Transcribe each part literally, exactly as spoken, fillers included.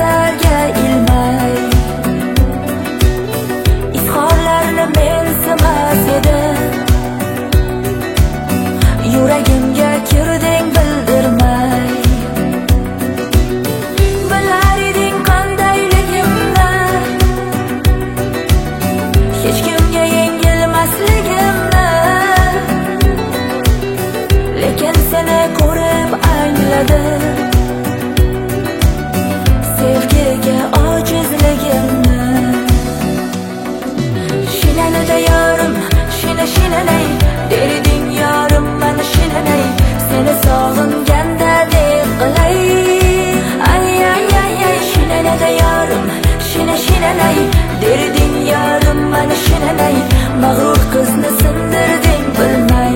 ko'zlarga ilmay izhorlarni mensimas edim. Yuragimga kirding bildirmay, bilar eding qandayligimni, hech kimga yengilmasligimni. Lekin seni ko'rib angladim, sevgiga ojizligimni. Shinalida yorim, shina shinalay, derding yorim mana shinalay, seni sog'inganda deb qilay. Ay ay ay ay, shinalida yorim, shina shinalay, derding yorim mana shinalay, mag'rur qizni sindirding bilmay.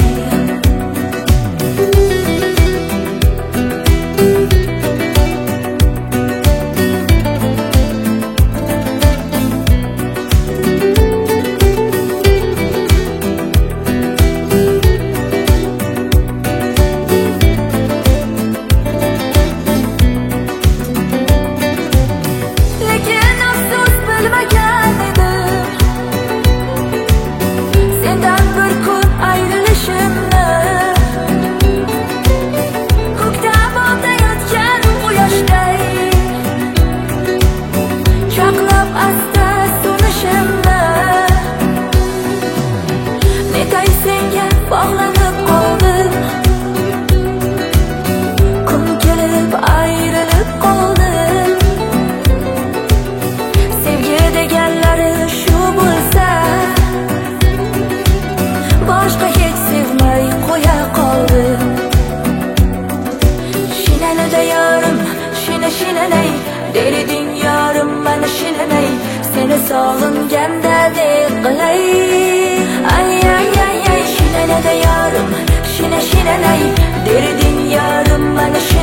Bog'lanib qoldim, kun kelib ayrilib qoldim. Sevgi deganlari shu bo'lsa, boshqa hech sevmay qo'ya qoldim. Shinalida yorim, shina shinalay, derding yorim mana shinalay, seni sog'inganda deb qilay. Ay ay ay ay, shinalida yorim, shina shinalay, derding yorim mana shinalay.